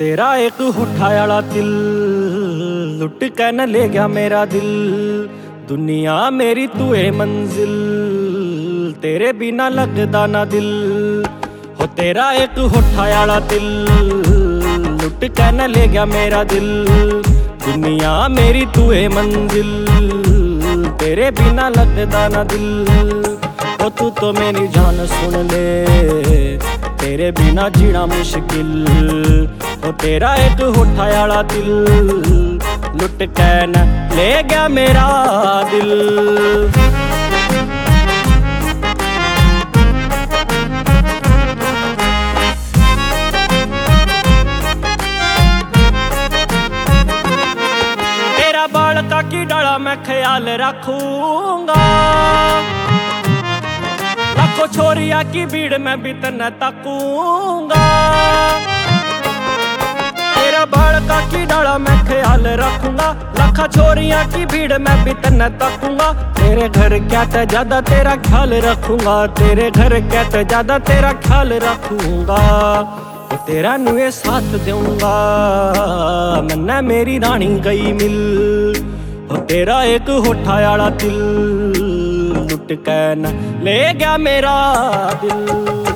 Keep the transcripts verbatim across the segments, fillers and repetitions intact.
तेरा एक होठा आला दिल लुट के न ले गया मेरा दिल। दुनिया मेरी तू है मंजिल, तेरे बिना लगदा ना दिल। हो तेरा एक होठा आला दिल लुट के न ले गया मेरा दिल। दुनिया मेरी तू है मंजिल, तेरे बिना लगदा ना दिल। हो तू तो मेरी जान सुन ले, तेरे बिना जीना मुश्किल। हो तेरा एक होठा आला दिल लुट के न ले गया मेरा दिल। तेरा बालका की डाला मैं ख्याल रखूंगा, लाखों छोरिया की भीड़ में भी तन्ने तकूंगा। तेरा बालका की डाला मैं ख्याल रखूंगा, लाखों छोरिया की भीड़ में भी तन्ने तकूंगा। तेरे घर क्या तो ज्यादा तेरा ख्याल रखूंगा, तेरे घर क्या तो ज्यादा तेरा ख्याल रखूंगा। तो तेरा नुए साथ दूंगा मन्ना मेरी रानी गई मिल। हो तेरा एक होठा आला दिल लुट के न ले गया मेरा दिल।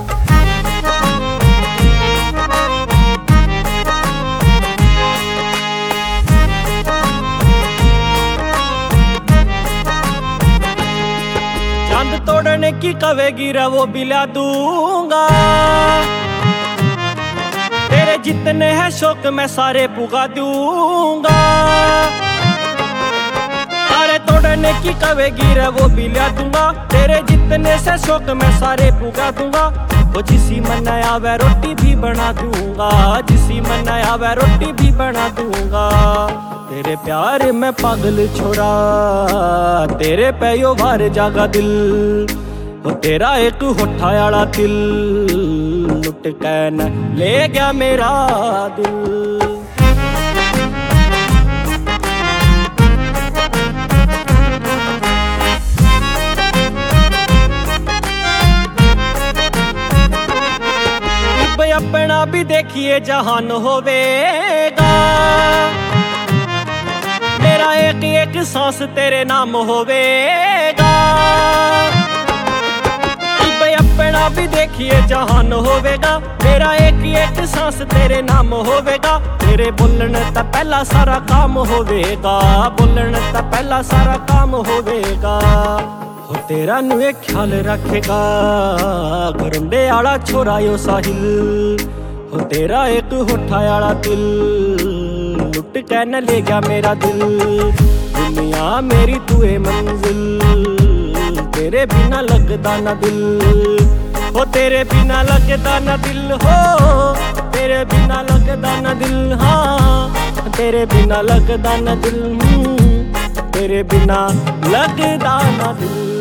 चांद तोड़ने की कवेगी रे वो बिला दूंगा, तेरे जितने हैं शौक मैं सारे पुगा दूंगा। तारे तोड़ने की कवेगी रे वो भी ला दूंगा, तेरे जितने से शौक मैं सारे पुगा दूंगा। वो जिसी मन आवे रोटी भी बना दूंगा, जिसी मन आवे रोटी भी बना दूंगा। तेरे प्यार में पागल छोड़ा, तेरे पे यो भार जागा दिल। हो तेरा एक होठा आला दिल लुट के न ले गया मेरा दिल। अपना भी देखिए जहान होवेगा, मेरा एक एक सांस तेरे नाम होवेगा। अपना भी देखिए जहान होवेगा, मेरा एक एक सांस तेरे नाम होवेगा। तेरे बोलन ता पहला सारा काम होवेगा, बोलन ता पहला सारा काम होवेगा। हो तेरा नुए ख्याल रखेगा घरंडे आला छोरा यो साहिल। हो तेरा एक होठा आला दिल लुट के न ले गया मेरा दिल। दुनिया मेरी तू है मंजिल, तेरे बिना लगदा ना दिल। हो तेरे बिना लगदा ना दिल, हो तेरे बिना लगदा ना दिल। हाँ तेरे बिना लगदा ना दिल, तेरे बिना लगदा ना दिल।